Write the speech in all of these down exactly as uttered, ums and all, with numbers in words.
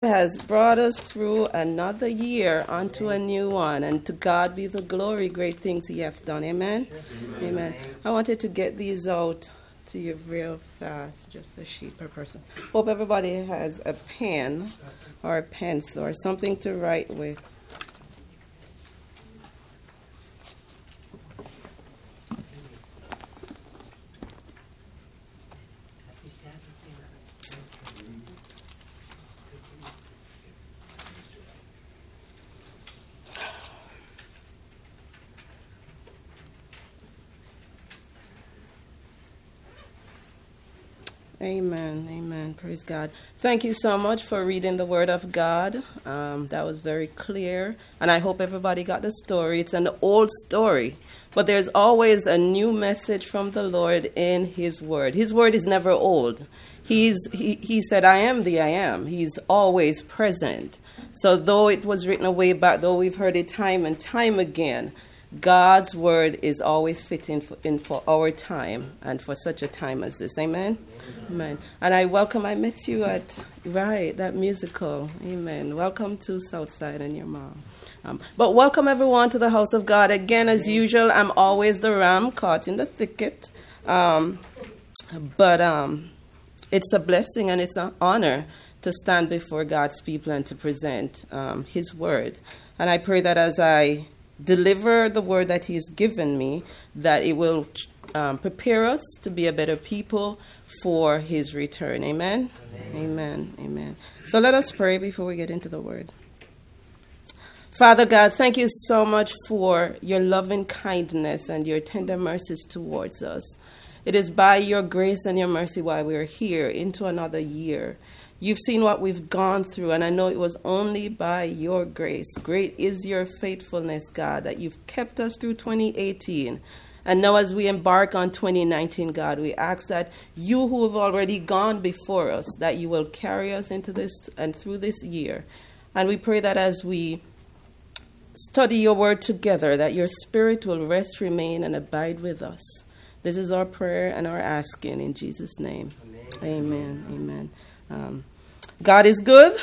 Has brought us through another year onto a new one, and to God be the glory, great things he hath done. Amen? Amen. Amen. I wanted to get these out to you real fast, just a sheet per person. Hope everybody has a pen or a pencil or something to write with. Amen. Amen. Praise God. Thank you so much for reading the Word of God. Um, that was very clear. And I hope everybody got the story. It's an old story, but there's always a new message from the Lord in His Word. His Word is never old. He's He, he said, I am the I am. He's always present. So though it was written way back, though we've heard it time and time again, God's word is always fitting for, in for our time and for such a time as this. Amen? Amen? Amen. And I welcome, I met you at, right, that musical. Amen. Welcome to Southside and your mom. Um, but welcome everyone to the house of God. Again, as usual, I'm always the ram caught in the thicket. Um, but um, it's a blessing and it's an honor to stand before God's people and to present um, his word. And I pray that as I deliver the word that he's given me, that it will um, prepare us to be a better people for his return. Amen? Amen? Amen. Amen. So let us pray before we get into the word. Father God, thank you so much for your loving kindness and your tender mercies towards us. It is by your grace and your mercy why we are here into another year. You've seen what we've gone through, and I know it was only by your grace. Great is your faithfulness, God, that you've kept us through twenty eighteen. And now as we embark on twenty nineteen, God, we ask that you who have already gone before us, that you will carry us into this and through this year. And we pray that as we study your word together, that your spirit will rest, remain, and abide with us. This is our prayer and our asking in Jesus' name. Amen. Amen. Amen. Um, God is good,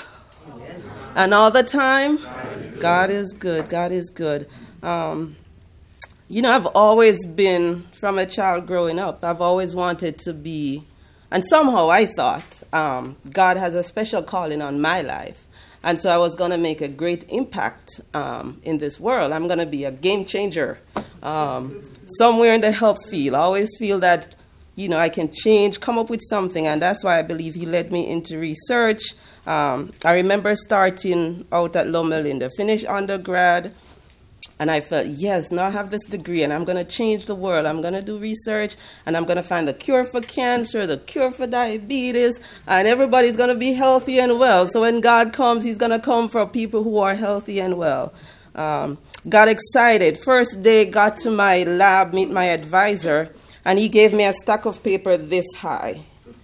and all the time, God is good. God is good. Um, you know, I've always been, from a child growing up, I've always wanted to be, and somehow I thought um, God has a special calling on my life. And so I was going to make a great impact um, in this world. I'm going to be a game changer um, somewhere in the health field. I always feel that, you know, I can change, come up with something, and that's why I believe he led me into research. Um, I remember starting out at Loma Linda, finished undergrad, and I felt, yes, now I have this degree, and I'm going to change the world. I'm going to do research, and I'm going to find the cure for cancer, the cure for diabetes, and everybody's going to be healthy and well. So when God comes, he's going to come for people who are healthy and well. Um, got excited. First day, got to my lab, meet my advisor, and he gave me a stack of paper this high.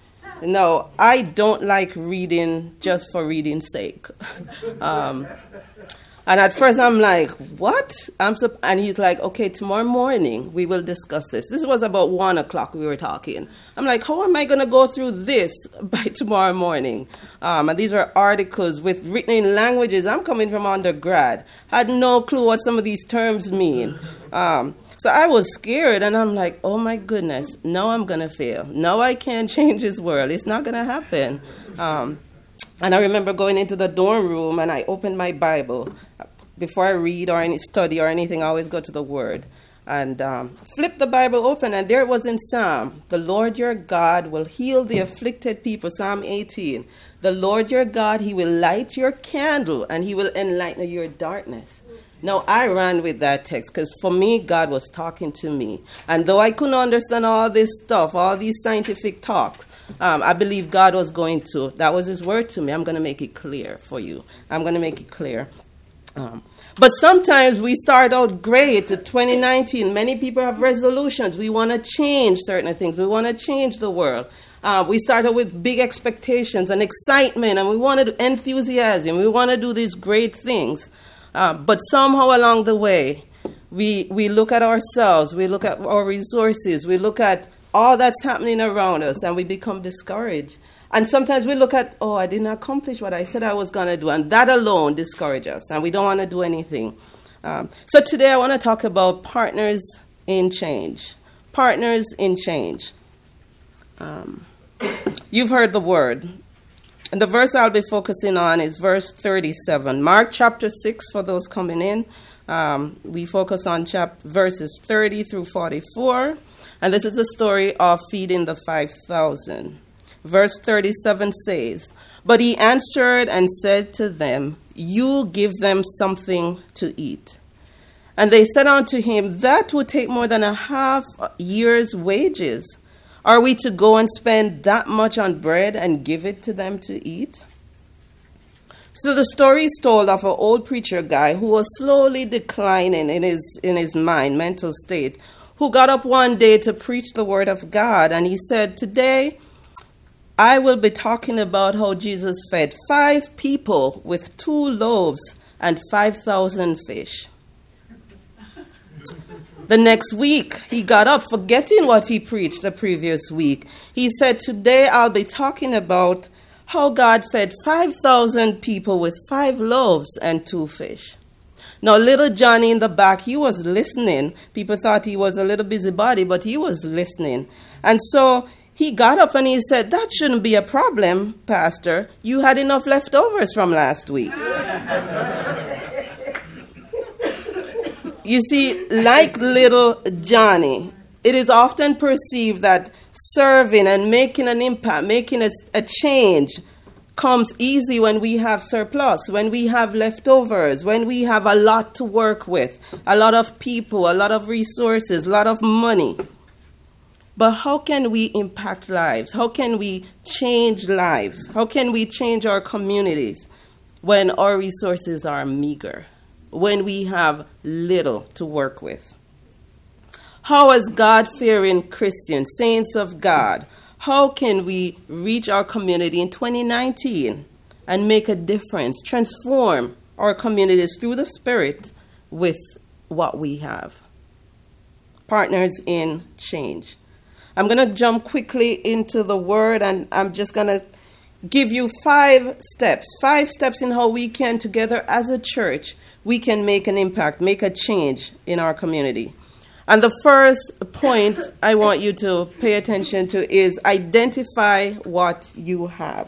No, I don't like reading just for reading's sake. um, and at first I'm like, what? I'm so, and he's like, okay, tomorrow morning we will discuss this. This was about one o'clock we were talking. I'm like, how am I going to go through this by tomorrow morning? Um, and these were articles with written in languages. I'm coming from undergrad. Had no clue what some of these terms mean. Um, So I was scared, and I'm like, oh, my goodness, now I'm going to fail. Now I can't change this world. It's not going to happen. Um, and I remember going into the dorm room, and I opened my Bible. Before I read or any study or anything, I always go to the Word. And um, flip the Bible open, and there it was in Psalm. The Lord your God will heal the afflicted people, Psalm eighteen. The Lord your God, he will light your candle, and he will enlighten your darkness. No, I ran with that text because for me, God was talking to me. And though I couldn't understand all this stuff, all these scientific talks, um, I believe God was going to. That was his word to me. I'm going to make it clear for you. I'm going to make it clear. Um, but sometimes we start out great. twenty nineteen, many people have resolutions. We want to change certain things. We want to change the world. Uh, we started with big expectations and excitement, and we wanted enthusiasm. We want to do these great things. Uh, but somehow along the way, we we look at ourselves, we look at our resources, we look at all that's happening around us, and we become discouraged. And sometimes we look at, oh, I didn't accomplish what I said I was going to do. And that alone discourages us. And we don't want to do anything. Um, so today I want to talk about partners in change. Partners in change. Um, you've heard the word. And the verse I'll be focusing on is verse thirty-seven. Mark chapter six, for those coming in. Um, we focus on chap- verses thirty through forty-four. And this is the story of feeding the five thousand. Verse thirty-seven says, "But he answered and said to them, 'You give them something to eat.' And they said unto him, 'That would take more than a half year's wages. Are we to go and spend that much on bread and give it to them to eat?'" So the story is told of an old preacher guy who was slowly declining in his in his mind, mental state, who got up one day to preach the word of God. And he said, "Today, I will be talking about how Jesus fed five people with two loaves and five thousand fish." The next week, he got up, forgetting what he preached the previous week. He said, "Today I'll be talking about how God fed five thousand people with five loaves and two fish." Now, little Johnny in the back, he was listening. People thought he was a little busybody, but he was listening. And so he got up and he said, "That shouldn't be a problem, Pastor. You had enough leftovers from last week." You see, like little Johnny, it is often perceived that serving and making an impact, making a, a change, comes easy when we have surplus, when we have leftovers, when we have a lot to work with, a lot of people, a lot of resources, a lot of money. But how can we impact lives? How can we change lives? How can we change our communities when our resources are meager, when we have little to work with? How, as God-fearing Christians, saints of God, how can we reach our community in twenty nineteen and make a difference, transform our communities through the Spirit with what we have? Partners in change. I'm going to jump quickly into the word, and I'm just going to give you five steps, five steps in how we can, together as a church, we can make an impact, make a change in our community. And the first point I want you to pay attention to is identify what you have.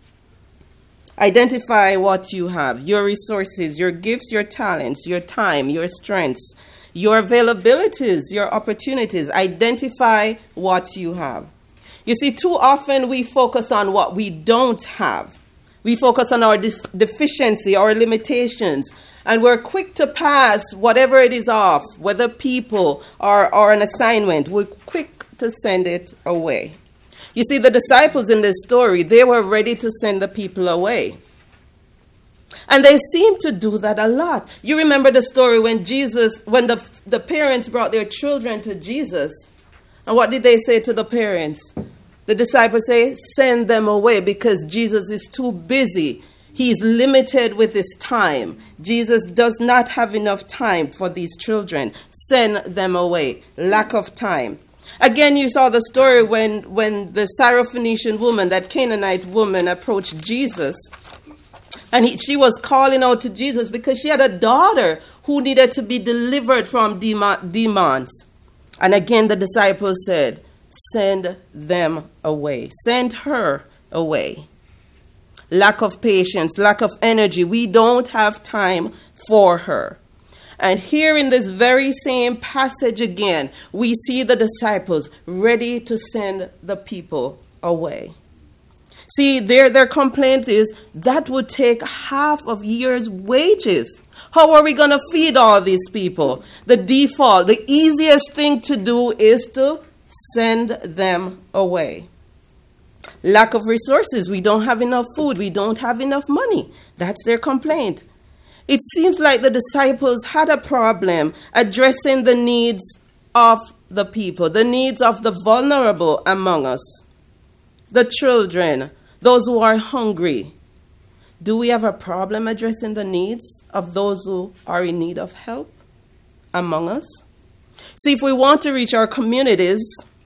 Identify what you have, your resources, your gifts, your talents, your time, your strengths, your availabilities, your opportunities. Identify what you have. You see, too often we focus on what we don't have. We focus on our def- deficiency, our limitations, and we're quick to pass whatever it is off, whether people or, or an assignment. We're quick to send it away. You see, the disciples in this story, they were ready to send the people away. And they seem to do that a lot. You remember the story when Jesus, when the, the parents brought their children to Jesus. And what did they say to the parents? The disciples say, "Send them away because Jesus is too busy. He's limited with his time. Jesus does not have enough time for these children. Send them away." Lack of time. Again, you saw the story when, when the Syrophoenician woman, that Canaanite woman, approached Jesus. And he, she was calling out to Jesus because she had a daughter who needed to be delivered from demon, demons. And again, the disciples said, "Send them away. Send her away." Lack of patience, lack of energy. We don't have time for her. And here in this very same passage again, we see the disciples ready to send the people away. See, their, their complaint is that would take half of year's wages. How are we going to feed all these people? The default, the easiest thing to do is to send them away. Lack of resources. We don't have enough food. We don't have enough money. That's their complaint. It seems like the disciples had a problem addressing the needs of the people, the needs of the vulnerable among us, the children, those who are hungry. Do we have a problem addressing the needs of those who are in need of help among us? See, if we want to reach our communities,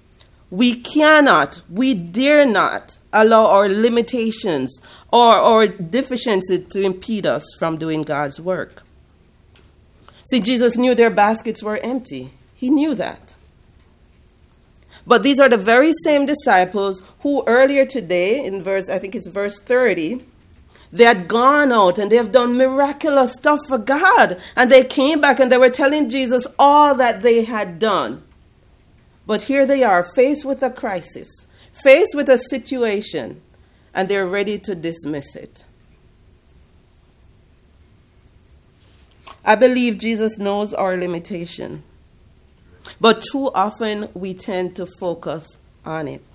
We cannot, we dare not allow our limitations or our deficiency to impede us from doing God's work. See, Jesus knew their baskets were empty. He knew that. But these are the very same disciples who earlier today, in verse, I think it's verse thirty, they had gone out and they have done miraculous stuff for God. And they came back and they were telling Jesus all that they had done. But here they are, faced with a crisis, faced with a situation, and they're ready to dismiss it. I believe Jesus knows our limitation, but too often we tend to focus on it.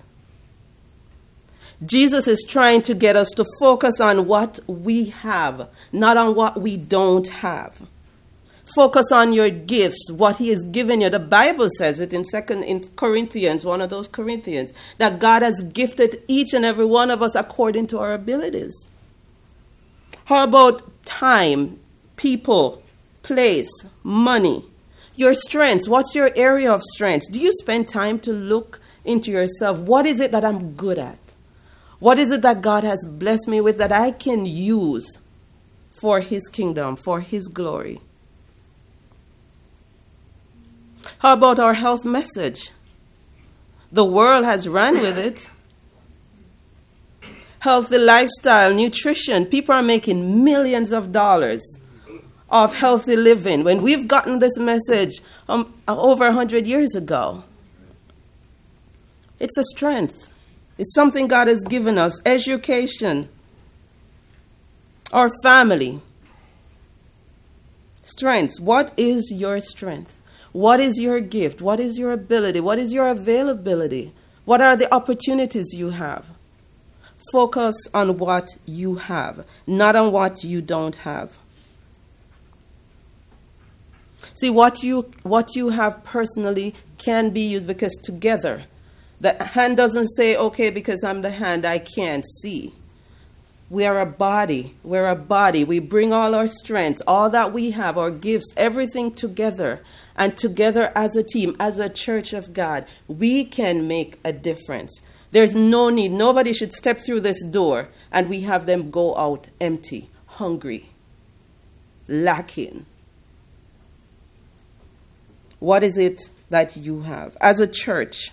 Jesus is trying to get us to focus on what we have, not on what we don't have. Focus on your gifts, what he has given you. The Bible says it in Second in Corinthians, one of those Corinthians, that God has gifted each and every one of us according to our abilities. How about time, people, place, money, your strengths? What's your area of strengths? Do you spend time to look into yourself? What is it that I'm good at? What is it that God has blessed me with that I can use for his kingdom, for his glory? How about our health message? The world has run with it. Healthy lifestyle, nutrition. People are making millions of dollars off healthy living when we've gotten this message um, over one hundred years ago. It's a strength. It's something God has given us. Education. Our family. Strengths. What is your strength? What is your gift? What is your ability? What is your availability? What are the opportunities you have? Focus on what you have, not on what you don't have. See, what you what you have personally can be used, because together, the hand doesn't say, okay, because I'm the hand, I can't see. We are a body. We're a body. We bring all our strengths, all that we have, our gifts, everything together. And together as a team, as a church of God, we can make a difference. There's no need. Nobody should step through this door and we have them go out empty, hungry, lacking. What is it that you have as a church?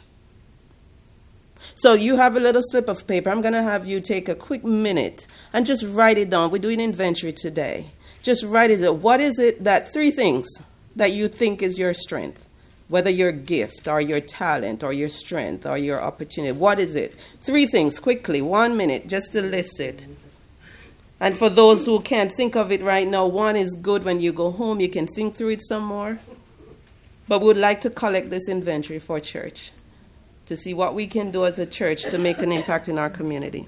So you have a little slip of paper. I'm going to have you take a quick minute and just write it down. We're doing inventory today. Just write it down. What is it that, three things that you think is your strength? Whether your gift or your talent or your strength or your opportunity. What is it? Three things, quickly, one minute, just to list it. And for those who can't think of it right now, one is good. When you go home, you can think through it some more. But we would like to collect this inventory for church, to see what we can do as a church to make an impact in our community.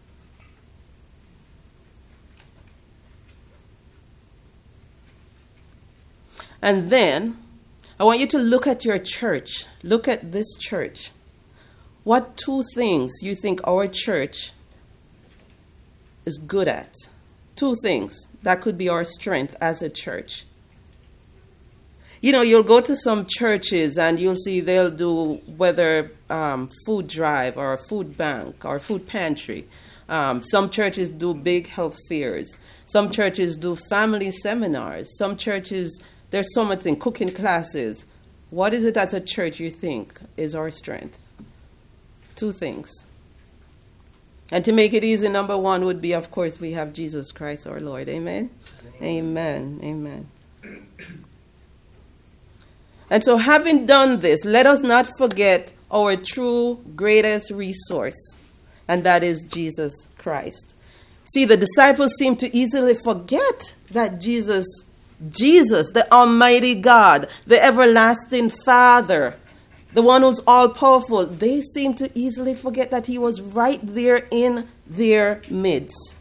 And then, I want you to look at your church. Look at this church. What two things you think our church is good at? Two things that could be our strength as a church. You know, you'll go to some churches and you'll see they'll do whether um, food drive or a food bank or food pantry. Um, some churches do big health fairs. Some churches do family seminars. Some churches, there's so much thing, cooking classes. What is it as a church you think is our strength? Two things. And to make it easy, number one would be, of course, we have Jesus Christ our Lord. Amen? Amen. Amen. Amen. And so having done this, let us not forget our true greatest resource, and that is Jesus Christ. See, the disciples seem to easily forget that Jesus, Jesus, the Almighty God, the everlasting Father, the one who's all-powerful, they seem to easily forget that he was right there in their midst.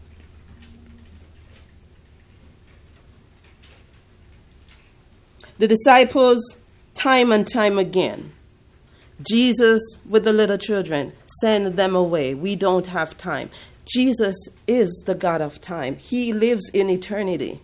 The disciples, time and time again, Jesus with the little children, send them away. We don't have time. Jesus is the God of time. He lives in eternity.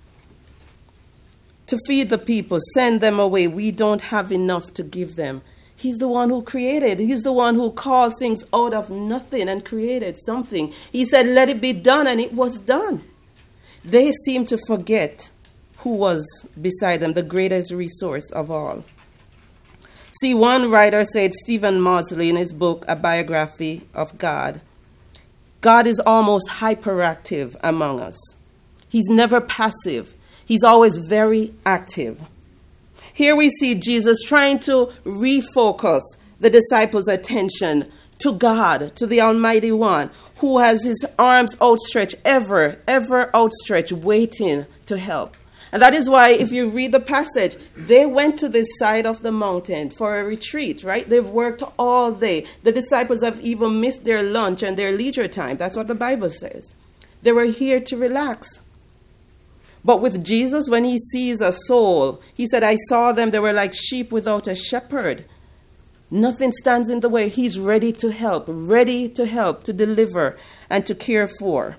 To feed the people, send them away. We don't have enough to give them. He's the one who created. He's the one who called things out of nothing and created something. He said, let it be done, and it was done. They seem to forget who was beside them, the greatest resource of all. See, one writer said, Stephen Maudsley, in his book, A Biography of God, God is almost hyperactive among us. He's never passive. He's always very active. Here we see Jesus trying to refocus the disciples' attention to God, to the Almighty One, who has his arms outstretched, ever, ever outstretched, waiting to help. And that is why, if you read the passage, they went to this side of the mountain for a retreat, right? They've worked all day. The disciples have even missed their lunch and their leisure time. That's what the Bible says. They were here to relax. But with Jesus, when he sees a soul, he said, I saw them, they were like sheep without a shepherd. Nothing stands in the way. He's ready to help, ready to help, to deliver, and to care for.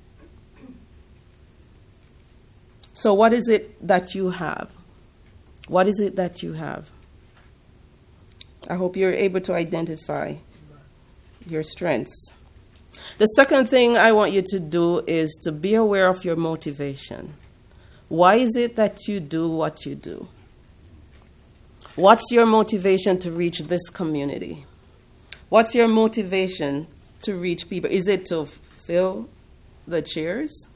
So what is it that you have? What is it that you have? I hope you're able to identify your strengths. The second thing I want you to do is to be aware of your motivation. Why is it that you do what you do? What's your motivation to reach this community? What's your motivation to reach people? Is it to fill the chairs?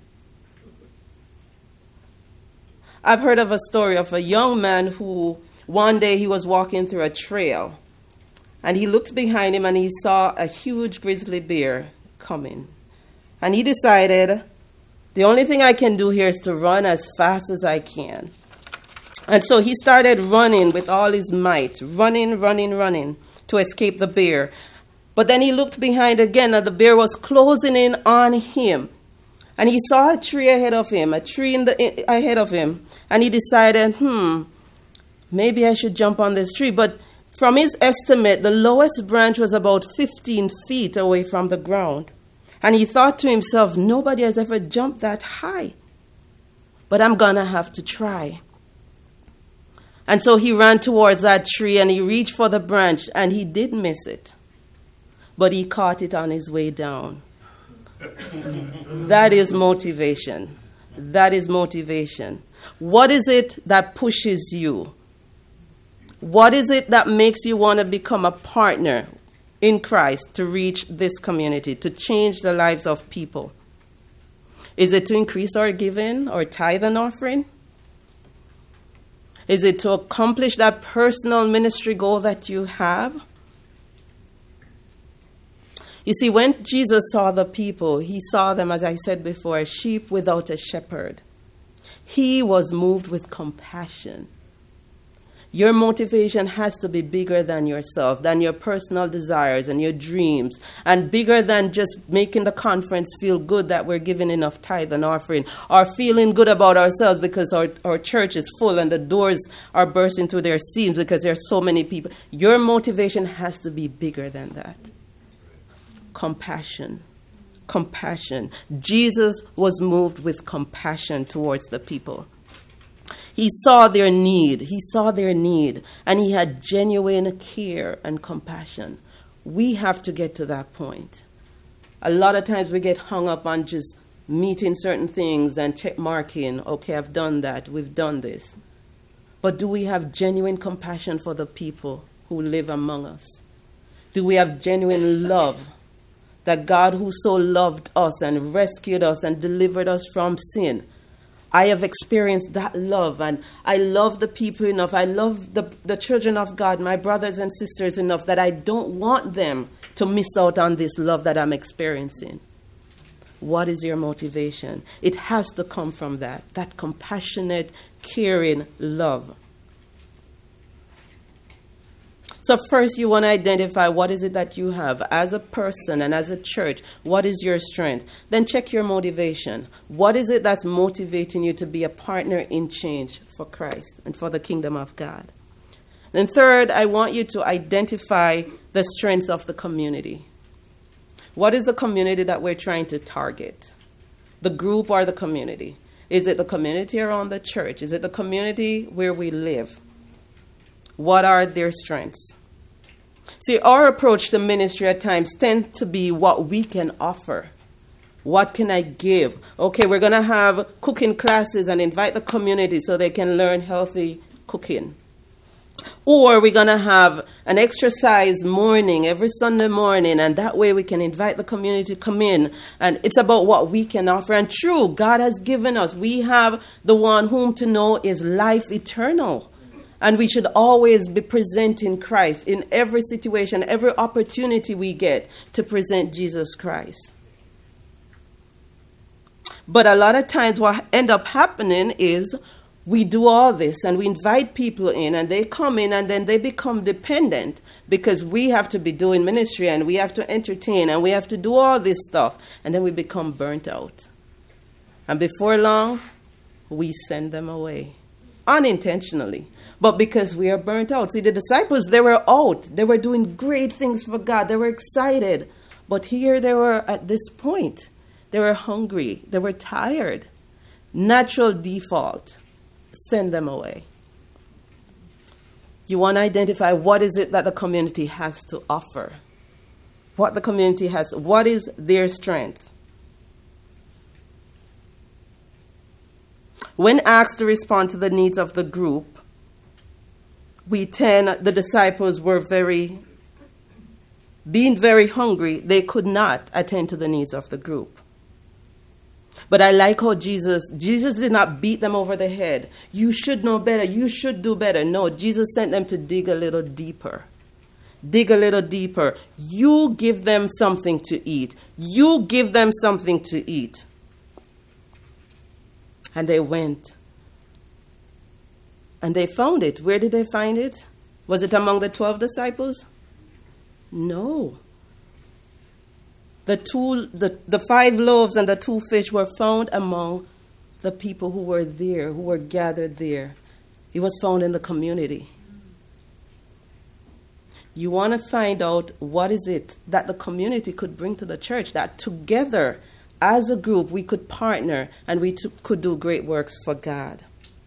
I've heard of a story of a young man who one day he was walking through a trail and he looked behind him and he saw a huge grizzly bear coming. And he decided, the only thing I can do here is to run as fast as I can. And so he started running with all his might, running, running, running to escape the bear. But then he looked behind again and the bear was closing in on him. And he saw a tree ahead of him, a tree in the in, ahead of him. And he decided, hmm, maybe I should jump on this tree. But from his estimate, the lowest branch was about fifteen feet away from the ground. And he thought to himself, nobody has ever jumped that high. But I'm going to have to try. And so he ran towards that tree and he reached for the branch and he did miss it. But he caught it on his way down. That is motivation. That is motivation. What is it that pushes you? What is it that makes you want to become a partner in Christ to reach this community, to change the lives of people? Is it to increase our giving or tithe and offering? Is it to accomplish that personal ministry goal that you have? You see, when Jesus saw the people, he saw them, as I said before, as sheep without a shepherd. He was moved with compassion. Your motivation has to be bigger than yourself, than your personal desires and your dreams, and bigger than just making the conference feel good that we're giving enough tithe and offering, or feeling good about ourselves because our, our church is full and the doors are bursting through their seams because there are so many people. Your motivation has to be bigger than that. Compassion. Compassion. Jesus was moved with compassion towards the people. He saw their need. He saw their need. And he had genuine care and compassion. We have to get to that point. A lot of times we get hung up on just meeting certain things and check marking. Okay, I've done that. We've done this. But do we have genuine compassion for the people who live among us? Do we have genuine love? That God who so loved us and rescued us and delivered us from sin. I have experienced that love, and I love the people enough. I love the, the children of God, my brothers and sisters enough that I don't want them to miss out on this love that I'm experiencing. What is your motivation? It has to come from that, that compassionate, caring love. So first you want to identify what is it that you have as a person and as a church. What is your strength? Then check your motivation. What is it that's motivating you to be a partner in change for Christ and for the kingdom of God? Then third, I want you to identify the strengths of the community. What is the community that we're trying to target? The group or the community? Is it the community around the church? Is it the community where we live? What are their strengths? See, our approach to ministry at times tends to be what we can offer. What can I give? Okay, we're going to have cooking classes and invite the community so they can learn healthy cooking. Or we're going to have an exercise morning every Sunday morning, and that way we can invite the community to come in. And it's about what we can offer. And true, God has given us. We have the one whom to know is life eternal. And we should always be presenting Christ in every situation, every opportunity we get to present Jesus Christ. But a lot of times what end up happening is we do all this and we invite people in and they come in and then they become dependent because we have to be doing ministry and we have to entertain and we have to do all this stuff. And then we become burnt out. And before long, we send them away unintentionally. But because we are burnt out. See, the disciples, they were out. They were doing great things for God. They were excited. But here they were at this point. They were hungry. They were tired. Natural default. Send them away. You want to identify what is it that the community has to offer. What the community has. What is their strength? When asked to respond to the needs of the group, we tend, the disciples were very, being very hungry, they could not attend to the needs of the group. But I like how Jesus, Jesus did not beat them over the head. You should know better. You should do better. No, Jesus sent them to dig a little deeper. Dig a little deeper. You give them something to eat. You give them something to eat. And they went. And they found it. Where did they find it? Was it among the twelve disciples? No. The two, the, the five loaves and the two fish were found among the people who were there, who were gathered there. It was found in the community. You want to find out what is it that the community could bring to the church, that together as a group we could partner and we t- could do great works for God.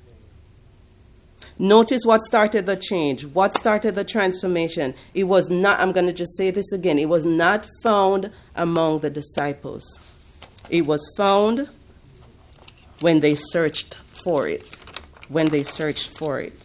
Notice what started the change, what started the transformation. It was not, I'm going to just say this again, it was not found among the disciples. It was found when they searched for it. When they searched for it.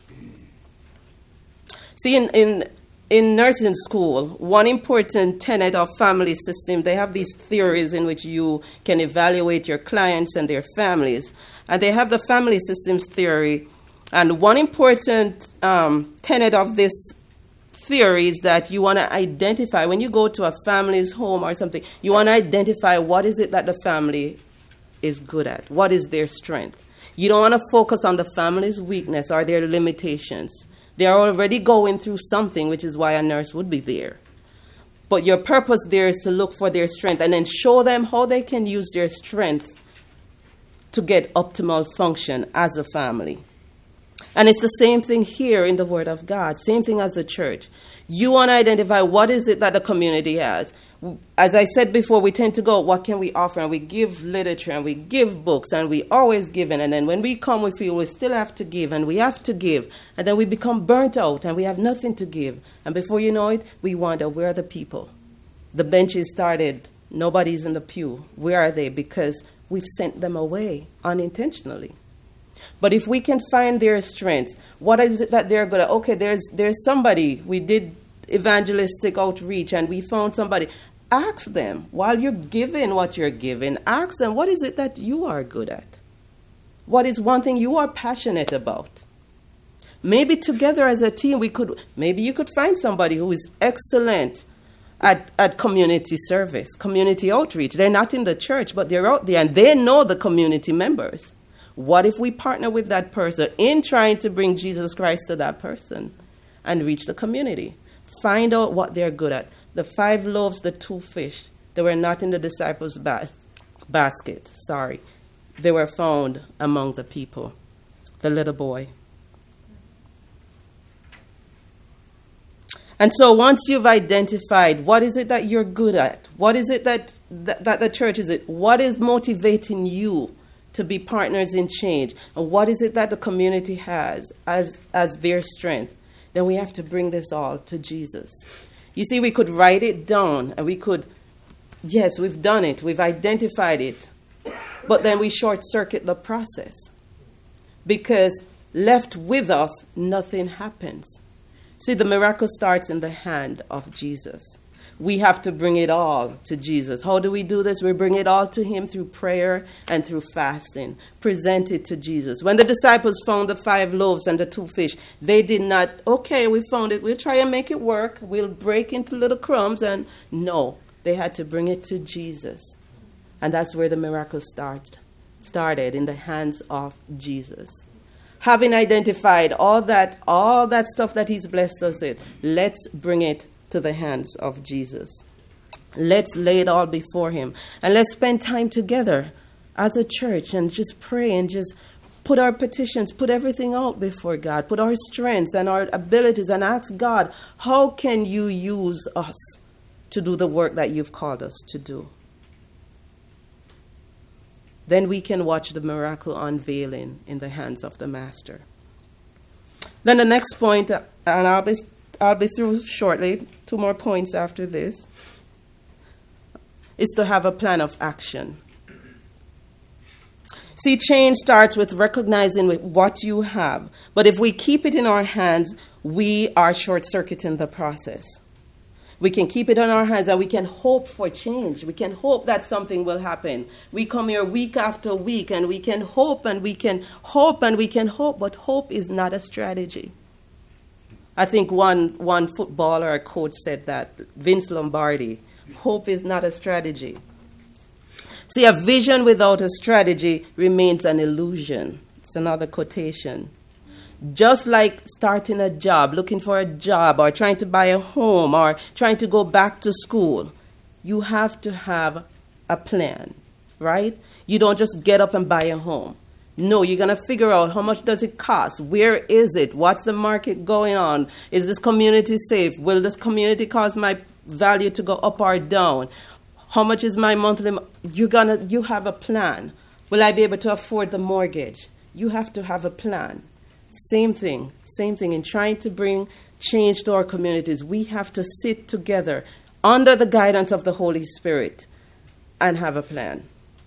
See, in, in, in nursing school, one important tenet of family system, they have these theories in which you can evaluate your clients and their families. And they have the family systems theory. And one important um, tenet of this theory is that you want to identify, when you go to a family's home or something, you want to identify what is it that the family is good at, what is their strength. You don't want to focus on the family's weakness or their limitations. They are already going through something, which is why a nurse would be there. But your purpose there is to look for their strength and then show them how they can use their strength to get optimal function as a family. And it's the same thing here in the Word of God, same thing as the church. You want to identify what is it that the community has. As I said before, we tend to go, what can we offer? And we give literature and we give books and we always give. And then when we come, we feel we still have to give and we have to give. And then we become burnt out and we have nothing to give. And before you know it, we wonder, where are the people? The benches started, nobody's in the pew. Where are they? Because we've sent them away unintentionally. But if we can find their strengths, what is it that they're good at? Okay, there's there's somebody. We did evangelistic outreach and we found somebody. Ask them, while you're giving what you're giving, ask them, what is it that you are good at? What is one thing you are passionate about? Maybe together as a team, we could, maybe you could find somebody who is excellent at, at community service, community outreach. They're not in the church, but they're out there and they know the community members. What if we partner with that person in trying to bring Jesus Christ to that person and reach the community? Find out what they're good at. The five loaves, the two fish, they were not in the disciples' bas- basket. Sorry. They were found among the people. The little boy. And so once you've identified what is it that you're good at, what is it that, that, that the church is it, what is motivating you to be partners in change, and what is it that the community has as, as their strength, then we have to bring this all to Jesus. You see, we could write it down and we could, yes, we've done it, we've identified it, but then we short-circuit the process because left with us, nothing happens. See, the miracle starts in the hand of Jesus. We have to bring it all to Jesus. How do we do this? We bring it all to him through prayer and through fasting. Present it to Jesus. When the disciples found the five loaves and the two fish, they did not, okay, we found it. We'll try and make it work. We'll break into little crumbs. And no, they had to bring it to Jesus. And that's where the miracle start, started, in the hands of Jesus. Having identified all that, all that stuff that he's blessed us with, let's bring it to the hands of Jesus. Let's lay it all before him. And let's spend time together as a church and just pray and just put our petitions, put everything out before God, put our strengths and our abilities and ask God, how can you use us to do the work that you've called us to do? Then we can watch the miracle unveiling in the hands of the Master. Then the next point, and I'll be I'll be through shortly, two more points after this, is to have a plan of action. See, change starts with recognizing what you have. But if we keep it in our hands, we are short-circuiting the process. We can keep it in our hands and we can hope for change. We can hope that something will happen. We come here week after week and we can hope and we can hope and we can hope, but hope is not a strategy. I think one, one footballer or coach said that, Vince Lombardi, hope is not a strategy. See, a vision without a strategy remains an illusion. It's another quotation. Just like starting a job, looking for a job, or trying to buy a home, or trying to go back to school, you have to have a plan, right? You don't just get up and buy a home. No, you're going to figure out how much does it cost? Where is it? What's the market going on? Is this community safe? Will this community cause my value to go up or down? How much is my monthly? You're gonna, you have a plan. Will I be able to afford the mortgage? You have to have a plan. Same thing, same thing. In trying to bring change to our communities, we have to sit together under the guidance of the Holy Spirit and have a plan.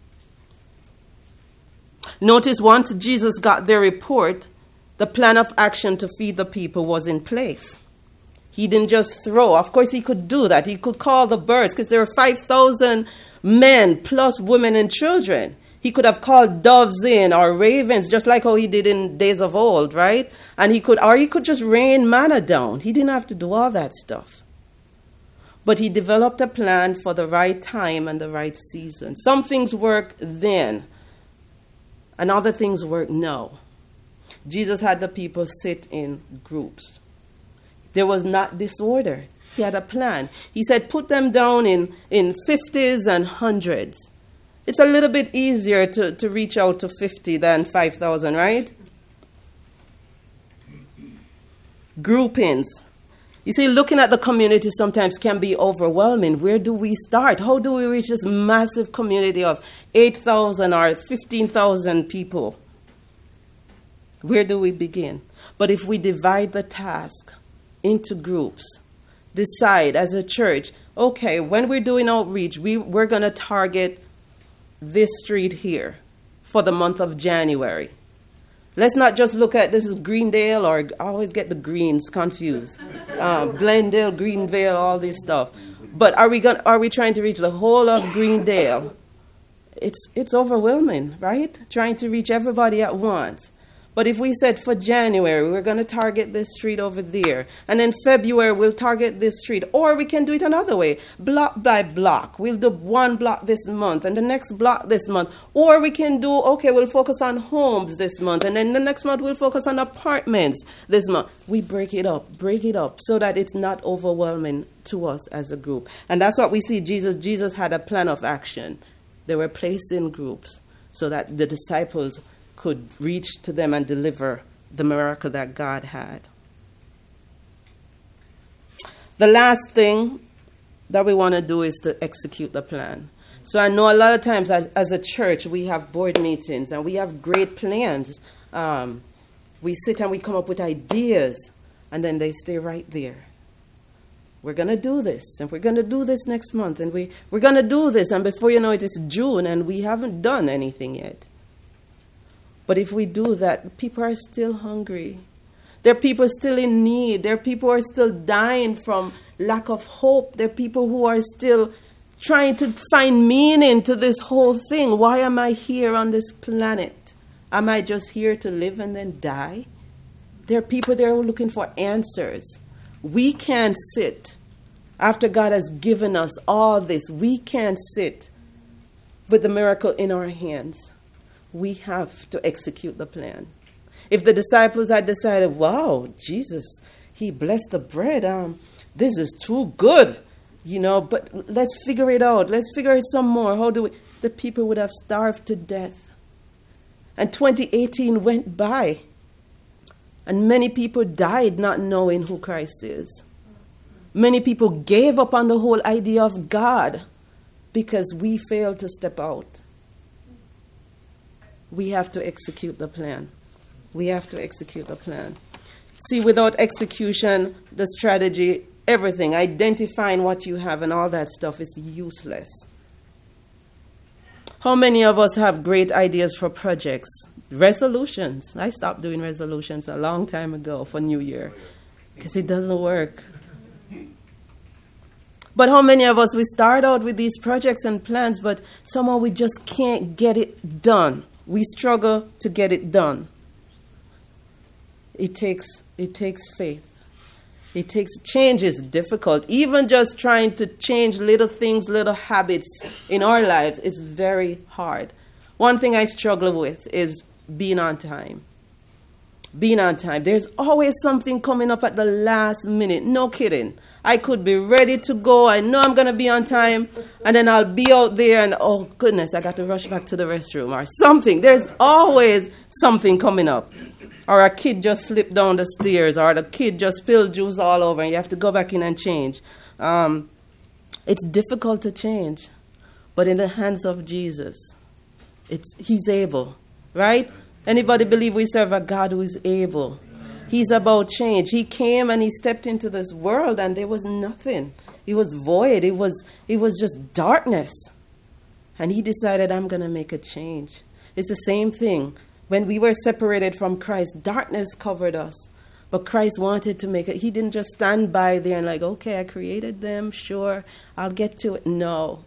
Notice once Jesus got their report, the plan of action to feed the people was in place. He didn't just throw. Of course, he could do that. He could call the birds because there were five thousand men plus women and children. He could have called doves in or ravens, just like how he did in days of old, right? And he could, or he could just rain manna down. He didn't have to do all that stuff. But he developed a plan for the right time and the right season. Some things work then, and other things work now. Jesus had the people sit in groups. There was not disorder. He had a plan. He said, put them down in, in fifties and hundreds. It's a little bit easier to, to reach out to fifty than five thousand, right? Groupings. You see, looking at the community sometimes can be overwhelming. Where do we start? How do we reach this massive community of eight thousand or fifteen thousand people? Where do we begin? But if we divide the task into groups, decide as a church, okay, when we're doing outreach, we, we're going to target this street here for the month of January. Let's not just look at this is Greendale, or I always get the greens confused. Um, Glendale, Greenvale, all this stuff. But are we going? Are we trying to reach the whole of Greendale? It's it's overwhelming, right? Trying to reach everybody at once. But if we said for January, we're going to target this street over there, and then February, we'll target this street, or we can do it another way, block by block. We'll do one block this month, and the next block this month. Or we can do, okay, we'll focus on homes this month, and then the next month, we'll focus on apartments this month. We break it up, break it up, so that it's not overwhelming to us as a group. And that's what we see. Jesus, Jesus had a plan of action. They were placed in groups so that the disciples could reach to them and deliver the miracle that God had. The last thing that we want to do is to execute the plan. So I know a lot of times as, as a church, we have board meetings and we have great plans. Um, we sit and we come up with ideas, and then they stay right there. we're going to do this, and we're going to do this next month, and we, we're going to do this, and before you know it, it's June, and we haven't done anything yet. But if we do that, people are still hungry. There are people still in need. There are people who are still dying from lack of hope. There are people who are still trying to find meaning to this whole thing. Why am I here on this planet? Am I just here to live and then die? There are people there who are looking for answers. We can't sit after God has given us all this. We can't sit with the miracle in our hands. We have to execute the plan. If the disciples had decided, wow, Jesus, he blessed the bread. Um, this is too good, you know, but let's figure it out. Let's figure it some more. How do we? The people would have starved to death. And twenty eighteen went by. And many people died not knowing who Christ is. Many people gave up on the whole idea of God because we failed to step out. We have to execute the plan. We have to execute the plan. See, without execution, the strategy, everything, identifying what you have and all that stuff is useless. How many of us have great ideas for projects? Resolutions. I stopped doing resolutions a long time ago for New Year because it doesn't work. But how many of us, we start out with these projects and plans, but somehow we just can't get it done. We struggle to get it done. It takes, it takes faith. It takes, change is difficult. Even just trying to change little things, little habits in our lives, it's very hard. One thing I struggle with is being on time. Being on time. There's always something coming up at the last minute. No kidding. I could be ready to go. I know I'm going to be on time. And then I'll be out there and, oh, goodness, I got to rush back to the restroom or something. There's always something coming up. Or a kid just slipped down the stairs, or the kid just spilled juice all over, and you have to go back in and change. Um, it's difficult to change, but in the hands of Jesus, it's He's able, right? Anybody believe we serve a God who is able? He's about change. He came and He stepped into this world, and there was nothing. It was void. It was it was just darkness, and He decided, I'm going to make a change. It's the same thing. When we were separated from Christ, darkness covered us. But Christ wanted to make it. He didn't just stand by there and like, okay, I created them, sure, I'll get to it. No.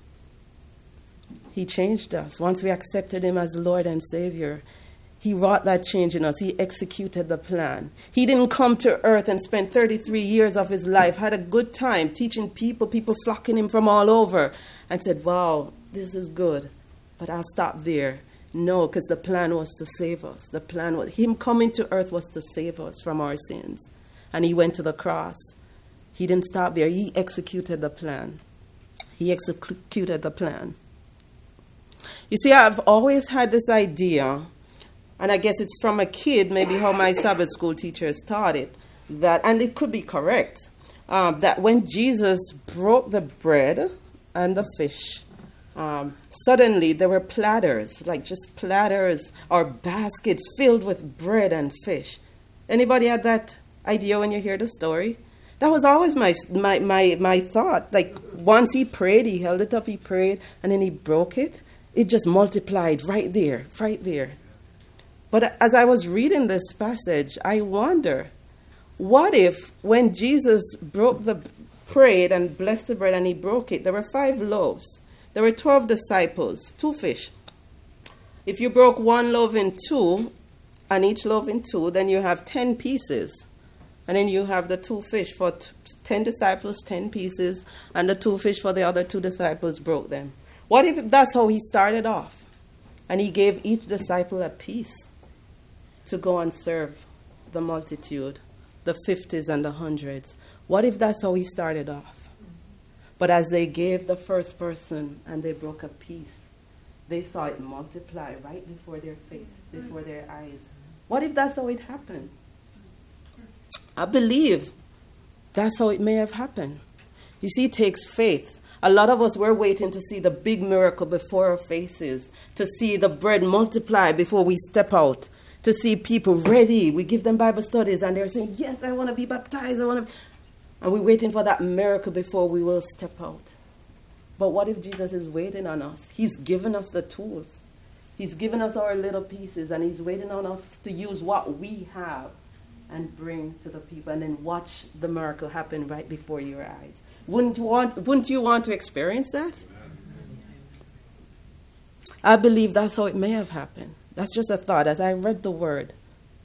He changed us. Once we accepted Him as Lord and Savior, He wrought that change in us. He executed the plan. He didn't come to earth and spend thirty-three years of His life, had a good time teaching people, people flocking Him from all over, and said, wow, this is good, but I'll stop there. No, because the plan was to save us. The plan was, Him coming to earth was to save us from our sins. And He went to the cross. He didn't stop there. He executed the plan. He executed the plan. You see, I've always had this idea, and I guess it's from a kid, maybe how my Sabbath school teachers taught it, that, and it could be correct, um, that when Jesus broke the bread and the fish, Um, suddenly there were platters, like just platters or baskets filled with bread and fish. Anybody had that idea when you hear the story? That was always my my my, my thought. Like once He prayed, He held it up, He prayed, and then He broke it. It just multiplied right there, right there. But as I was reading this passage, I wonder, what if when Jesus broke the prayed and blessed the bread and He broke it, there were five loaves. There were twelve disciples, two fish. If you broke one loaf in two, and each loaf in two, then you have ten pieces. And then you have the two fish for t- ten disciples, ten pieces, and the two fish for the other two disciples broke them. What if that's how He started off? And He gave each disciple a piece to go and serve the multitude, the fifties and the hundreds. What if that's how He started off? But as they gave the first person and they broke a piece, they saw it multiply right before their face, before their eyes. What if that's how it happened? I believe that's how it may have happened. You see, it takes faith. A lot of us were waiting to see the big miracle before our faces, to see the bread multiply before we step out, to see people ready. We give them Bible studies and they're saying, yes, I want to be baptized. I want to. And we're waiting for that miracle before we will step out. But what if Jesus is waiting on us? He's given us the tools. He's given us our little pieces, and he's waiting on us to use what we have and bring to the people, and then watch the miracle happen right before your eyes. Wouldn't you want, wouldn't you want to experience that? I believe that's how it may have happened. That's just a thought as I read the word.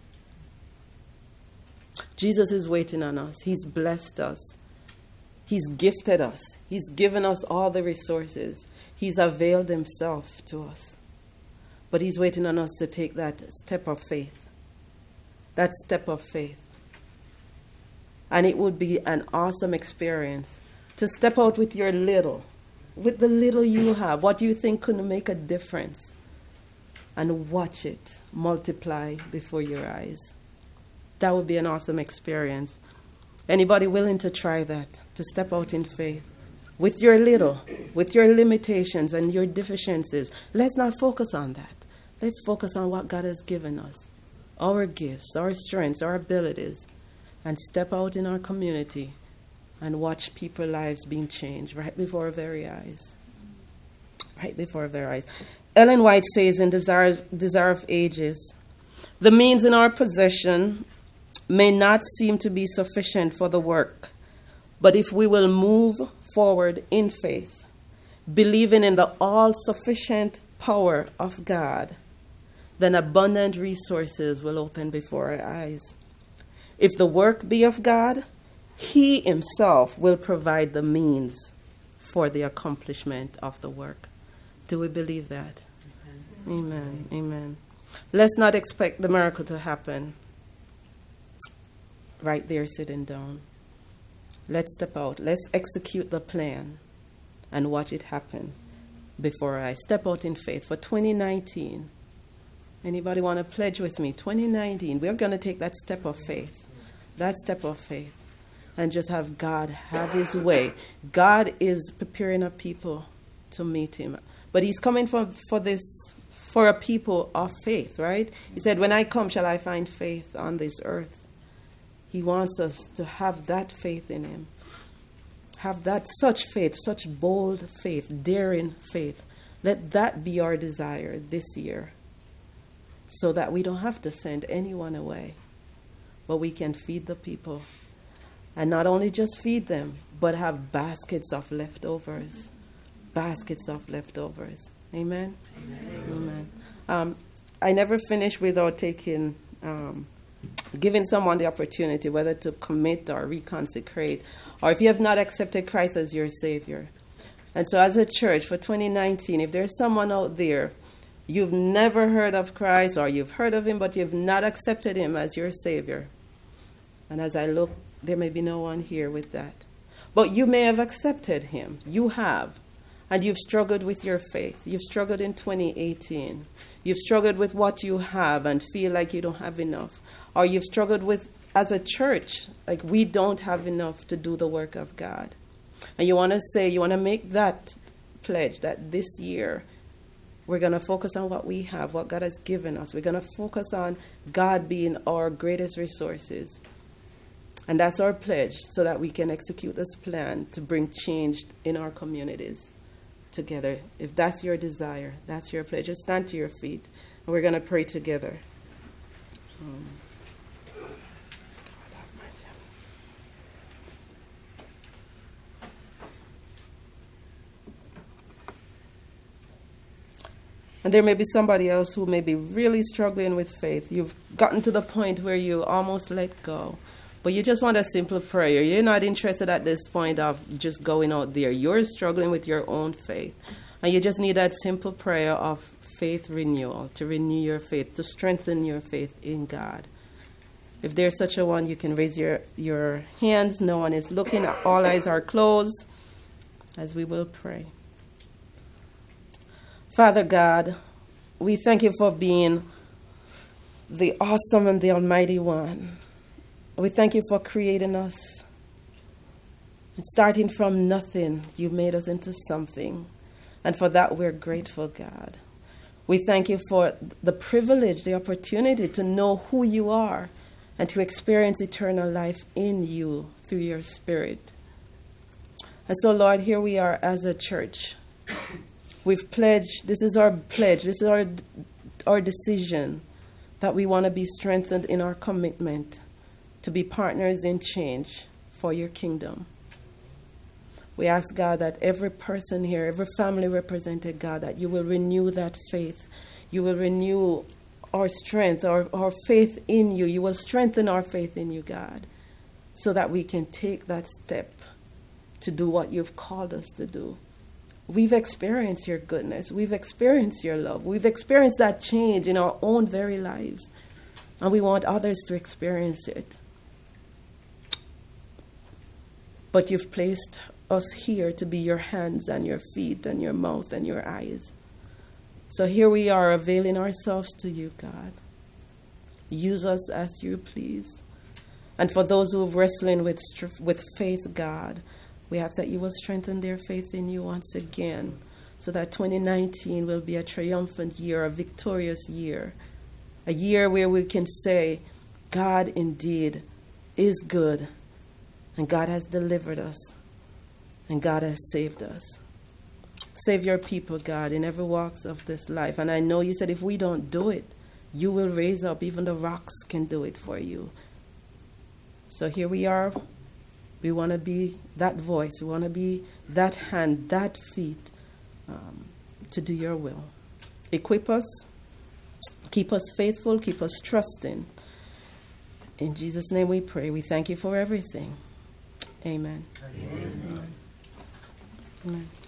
Jesus is waiting on us. He's blessed us. He's gifted us. He's given us all the resources. He's availed himself to us. But he's waiting on us to take that step of faith. That step of faith. And it would be an awesome experience to step out with your little, with the little you have, what you think could make a difference, and watch it multiply before your eyes. That would be an awesome experience. Anybody willing to try that, to step out in faith? With your little, with your limitations and your deficiencies, let's not focus on that. Let's focus on what God has given us, our gifts, our strengths, our abilities, and step out in our community and watch people's lives being changed right before our very eyes. Right before our very eyes. Ellen White says in Desire, Desire of Ages, the means in our possession may not seem to be sufficient for the work, but if we will move forward in faith, believing in the all-sufficient power of God, then abundant resources will open before our eyes. If the work be of God, he himself will provide the means for the accomplishment of the work. Do we believe that? Amen. Amen. Amen. Let's not expect the miracle to happen right there sitting down. Let's step out. Let's execute the plan and watch it happen before I step out in faith for twenty nineteen. Anybody want to pledge with me? twenty nineteen, we're going to take that step of faith. That step of faith. And just have God have his way. God is preparing a people to meet him. But he's coming for, for this, for a people of faith, right? He said, when I come, shall I find faith on this earth? He wants us to have that faith in him. Have that such faith, such bold faith, daring faith. Let that be our desire this year, so that we don't have to send anyone away, but we can feed the people. And not only just feed them, but have baskets of leftovers. Baskets of leftovers. Amen? Amen. Amen. Um, I never finish without taking, um, giving someone the opportunity, whether to commit or reconsecrate, or if you have not accepted Christ as your Savior. And so as a church for twenty nineteen, if there's someone out there, you've never heard of Christ, or you've heard of him, but you've not accepted him as your Savior. And as I look, there may be no one here with that. But you may have accepted him. You have. And you've struggled with your faith. You've struggled in twenty eighteen. You've struggled with what you have and feel like you don't have enough. Or you've struggled with, as a church, like we don't have enough to do the work of God. And you want to say, you want to make that pledge that this year we're going to focus on what we have, what God has given us. We're going to focus on God being our greatest resources. And that's our pledge, so that we can execute this plan to bring change in our communities together. If that's your desire, that's your pledge. Just stand to your feet, and we're going to pray together. Um, And there may be somebody else who may be really struggling with faith. You've gotten to the point where you almost let go. But you just want a simple prayer. You're not interested at this point of just going out there. You're struggling with your own faith. And you just need that simple prayer of faith renewal, to renew your faith, to strengthen your faith in God. If there's such a one, you can raise your, your hands. No one is looking. All eyes are closed as we will pray. Father God, we thank you for being the awesome and the almighty one. We thank you for creating us. And starting from nothing, you made us into something. And for that, we're grateful, God. We thank you for the privilege, the opportunity to know who you are and to experience eternal life in you through your Spirit. And so, Lord, here we are as a church. We've pledged, this is our pledge, this is our, our decision that we want to be strengthened in our commitment to be partners in change for your kingdom. We ask, God, that every person here, every family represented, God, that you will renew that faith. You will renew our strength, our, our faith in you. You will strengthen our faith in you, God, so that we can take that step to do what you've called us to do. We've experienced your goodness. We've experienced your love. We've experienced that change in our own very lives. And we want others to experience it. But you've placed us here to be your hands and your feet and your mouth and your eyes. So here we are, availing ourselves to you, God. Use us as you please. And for those who are wrestling with, with faith, God, we ask that you will strengthen their faith in you once again, so that twenty nineteen will be a triumphant year, a victorious year, a year where we can say, God indeed is good, and God has delivered us, and God has saved us. Save your people, God, in every walks of this life. And I know you said if we don't do it, you will raise up. Even the rocks can do it for you. So here we are. We want to be that voice. We want to be that hand, that feet um, to do your will. Equip us. Keep us faithful. Keep us trusting. In Jesus' name we pray. We thank you for everything. Amen. Amen. Amen. Amen.